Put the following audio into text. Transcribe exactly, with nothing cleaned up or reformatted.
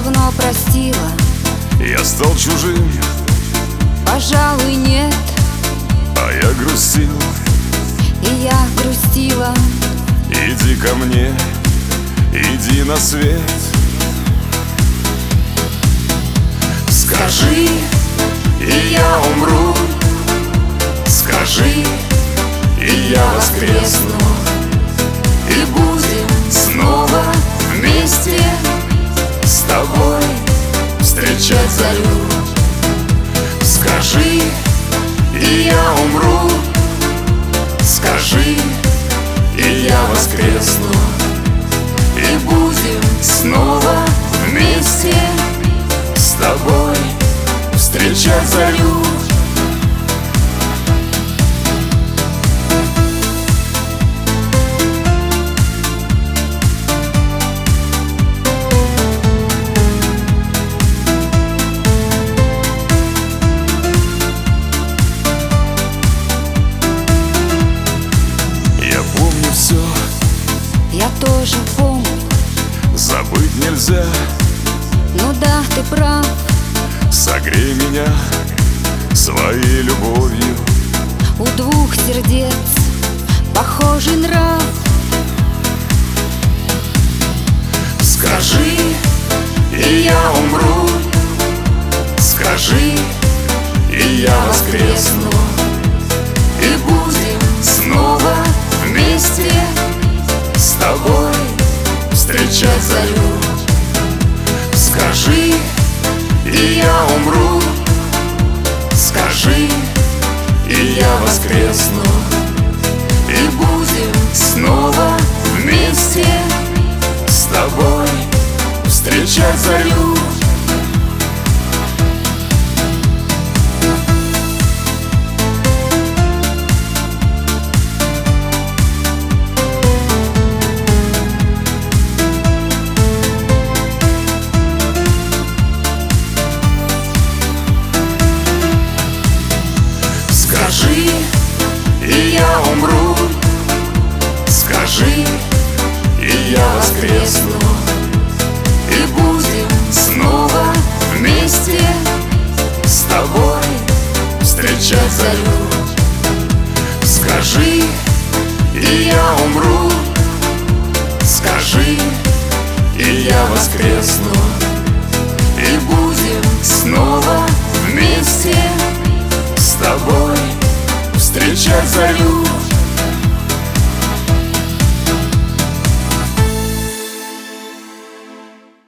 давно простила. Я стал чужим, Пожалуй, нет, а я грустил. и я грустила. Иди ко мне, иди на свет. Скажи, и я умру. Скажи, и я воскресну. И будем снова вместе с тобой встречать зарю. Скажи, и я умру. Скажи, и я воскресну. И будем снова вместе с тобой встречать зарю. Все, Я тоже помню. забыть нельзя. Ну да, ты прав. Согрей меня своей любовью. У двух сердец похожий нрав. Скажи, и я умру. Скажи, и я воскресну. И будем снова вместе с тобой встречать зарю. Скажи, и я умру. Скажи, и я воскресну. И будем снова вместе с тобой встречать зарю. Скажи, и я умру. Скажи, и я воскресну. И будем снова вместе с тобой встречать зарю. Скажи, и я умру. Скажи, и я воскресну. И будем снова вместе